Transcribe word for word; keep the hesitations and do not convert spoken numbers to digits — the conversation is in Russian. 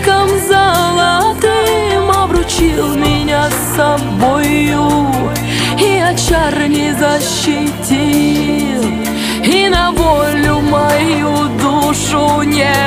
веком золотым обручил меня с собою, и от чар не защитил, и на волю мою душу не